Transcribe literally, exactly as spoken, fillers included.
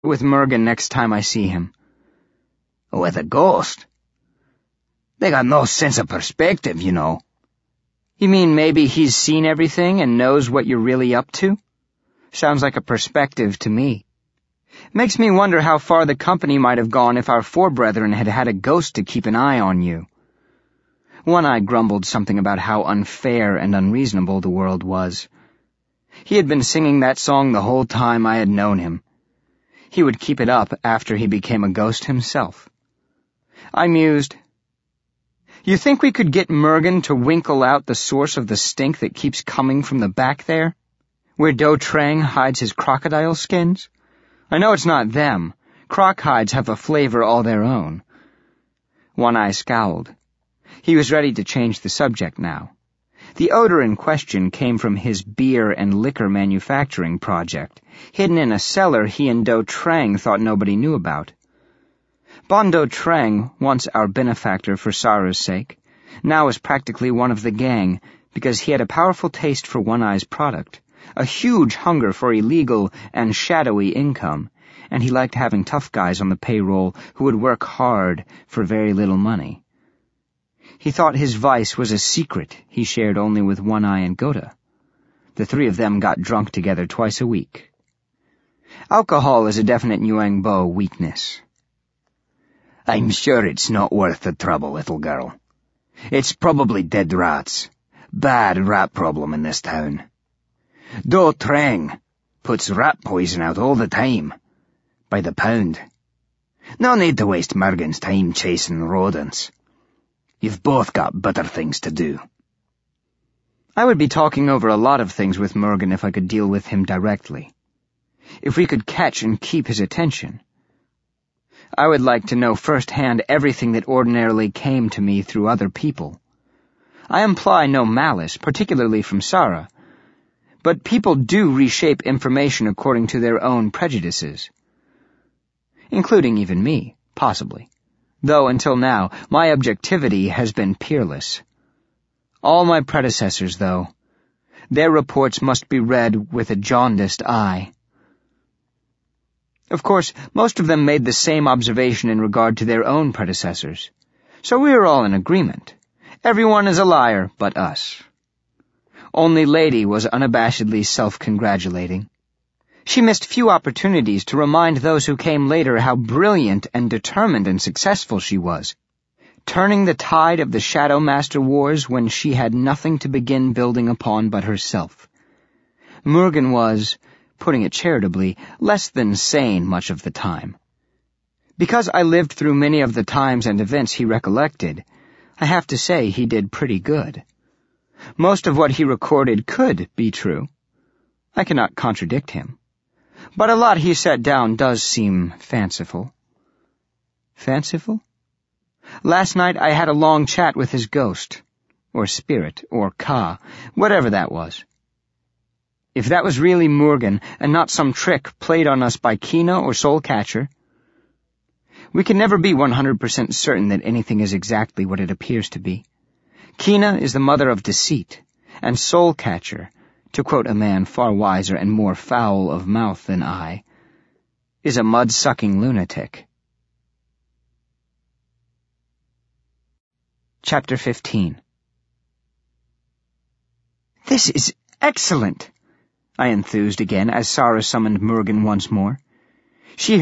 with Mergen next time I see him. With a ghost? They got no sense of perspective, you know. You mean maybe he's seen everything and knows what you're really up to? Sounds like a perspective to me. Makes me wonder how far the company might have gone if our forebrethren had had a ghost to keep an eye on you. One-Eye grumbled something about how unfair and unreasonable the world was. He had been singing that song the whole time I had known him. He would keep it up after he became a ghost himself. I mused, "You think we could get Mergen to winkle out the source of the stink that keeps coming from the back there? Where Do Trang hides his crocodile skins? I know it's not them. Croc hides have a flavor all their own." One-Eye scowled. He was ready to change the subject now. The odor in question came from his beer and liquor manufacturing project, hidden in a cellar he and Do Trang thought nobody knew about. Bon Do Trang, once our benefactor for Sarah's sake, now was practically one of the gang because he had a powerful taste for One-Eye's product, a huge hunger for illegal and shadowy income, and he liked having tough guys on the payroll who would work hard for very little money. He thought his vice was a secret he shared only with One-Eye and Gota. The three of them got drunk together twice a week. Alcohol is a definite Yuang Bo weakness. I'm sure it's not worth the trouble, little girl. It's probably dead rats. Bad rat problem in this town. Do Trang puts rat poison out all the time. By the pound. No need to waste Mergen's time chasing rodents. You've both got better things to do. I would be talking over a lot of things with Mergen if I could deal with him directly. If we could catch and keep his attention. I would like to know firsthand everything that ordinarily came to me through other people. I imply no malice, particularly from Sarah, but people do reshape information according to their own prejudices. Including even me, possibly. Though until now, my objectivity has been peerless. All my predecessors, though, their reports must be read with a jaundiced eye. Of course, most of them made the same observation in regard to their own predecessors, so we are all in agreement. Everyone is a liar but us. Only Lady was unabashedly self-congratulating. She missed few opportunities to remind those who came later how brilliant and determined and successful she was, turning the tide of the Shadow Master Wars when she had nothing to begin building upon but herself. Mergen was, putting it charitably, less than sane much of the time. Because I lived through many of the times and events he recollected, I have to say he did pretty good. Most of what he recorded could be true. I cannot contradict him. But a lot he set down does seem fanciful. Fanciful? Last night I had a long chat with his ghost, or spirit, or Ka, whatever that was. If that was really Mergen and not some trick played on us by Kina or Soulcatcher, we can never be one hundred percent certain that anything is exactly what it appears to be. Kina is the mother of deceit, and Soulcatcher, to quote a man far wiser and more foul of mouth than I, is a mud-sucking lunatic. Chapter fifteen. "This is excellent," I enthused again as Sarah summoned Mergen once more. She